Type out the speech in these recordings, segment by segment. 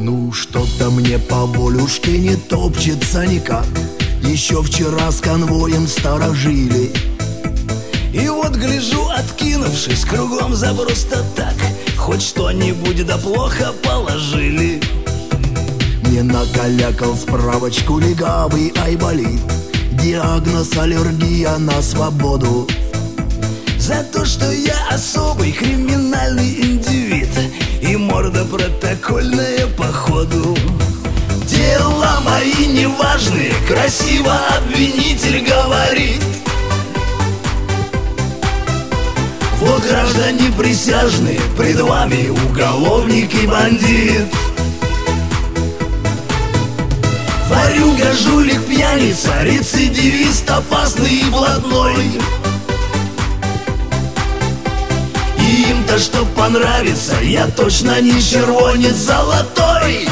Ну, что-то мне по волюшке не топчется никак. Еще вчера с конвоем сторожили. И вот гляжу, откинувшись, кругом за просто так. Хоть что-нибудь да плохо положили. Мне накалякал справочку легавый айболит. Диагноз аллергия на свободу. За то, что я особый криминальный индивид. И морда протокольная походу. Дела мои неважные, красиво обвинитель говорит. Вот граждане присяжные, пред вами уголовник и бандит. Ворюга, жулик, пьяница, рецидивист опасный и блатной. И им-то что понравится, я точно не червонец золотой.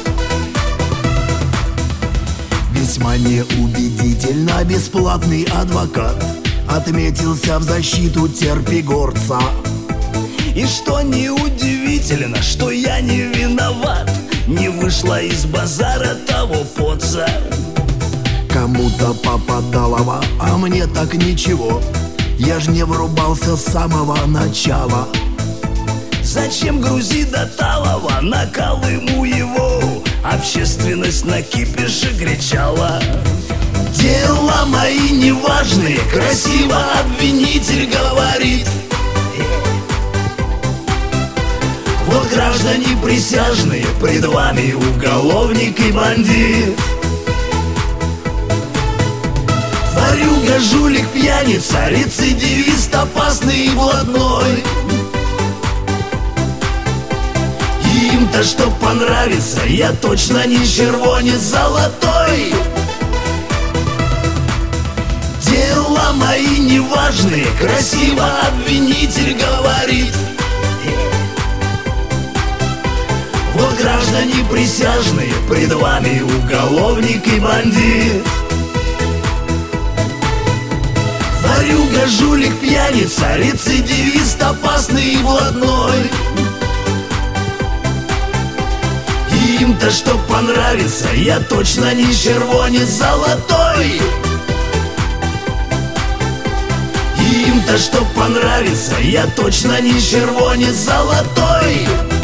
Весьма неубедительно бесплатный адвокат отметился в защиту терпигорца. И что неудивительно, что я не виноват, не вышла из базара того поца. Кому-то попадалово, а мне так ничего. Я ж не врубался с самого начала. Зачем грузить до талого, на Колыму его общественность на кипише кричала. Дела мои неважные, красиво обвинитель говорит. Вот граждане присяжные, пред вами уголовник и бандит. Ворюга, жулик, пьяница, рецидивист опасный и блатной. И им-то что понравится, я точно не червонец золотой. Дела мои неважные, красиво обвинитель говорит. Вот граждане присяжные, пред вами уголовник и бандит. Ворюга, жулик, пьяница, рецидивист опасный и блатной. И им-то что понравится, я точно не червонец золотой. И им-то что понравится, я точно не червонец золотой.